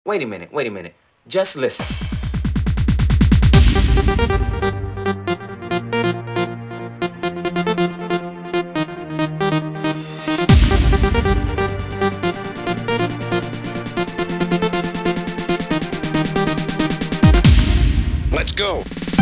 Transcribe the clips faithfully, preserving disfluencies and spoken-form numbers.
Wait a minute, wait a minute. Just listen. Let's go.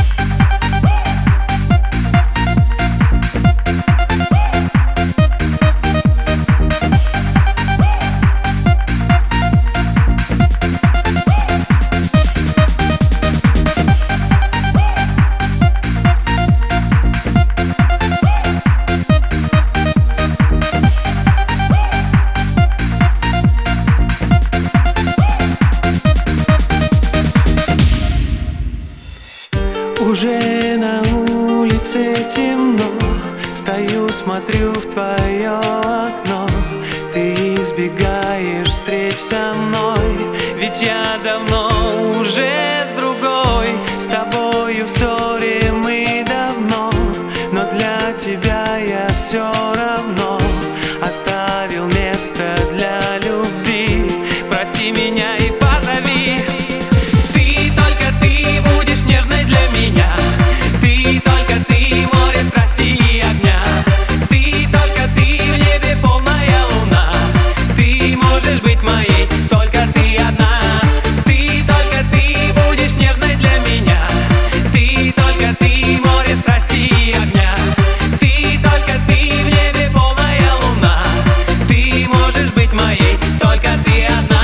Уже на улице темно, стою, смотрю в твое окно. Ты избегаешь встреч со мной, ведь я давно уже с другой. С тобою в ссоре мы давно, но для тебя я все равно оставил место для любви. Прости меня и позови. Ты, только ты будешь нежной для меня. Ты, только ты, море страсти и огня. Ты, только ты, в небе полная луна. Ты можешь быть моей, только ты одна. Ты, только ты будешь нежной для меня. Ты, только ты, море страсти и огня. Ты, только ты, в небе полная луна. Ты можешь быть моей, только ты одна.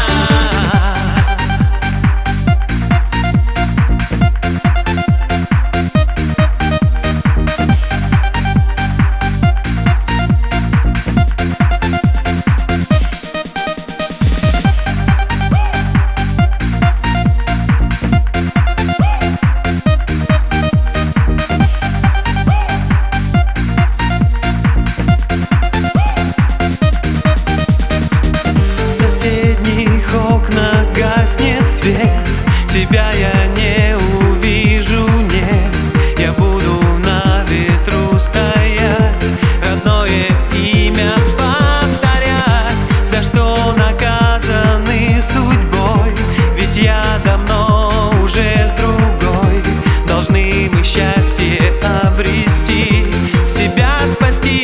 В соседних окнах гаснет свет, тебя я не увижу, нет. Я буду на ветру стоять, родное имя повторять. За что наказаны судьбой, ведь я давно уже с другой. Должны мы счастье обрести, себя спасти.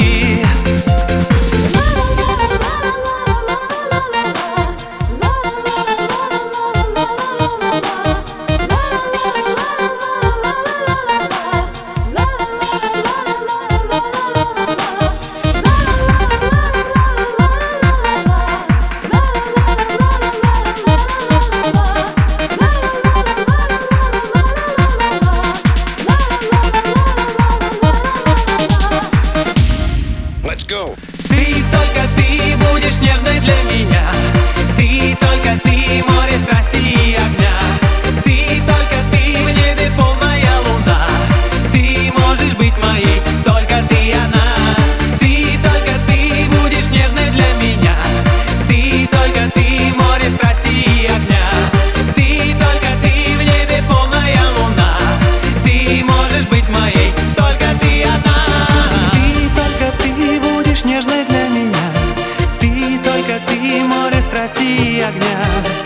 Let's go. Ты, только ты будешь нежной для меня. Ты, только ты, море страсти и огня. Ты, только ты, в небе полная луна. Ты можешь быть моей, только ты одна. Ты, только ты будешь нежной для меня. Ты, только ты, море страсти и огня. Ты, только ты, в небе полная луна. Ты можешь быть моей, только ты одна. Ты, только ты будешь нежной для меня. Ты, только ты, море страсти и огня.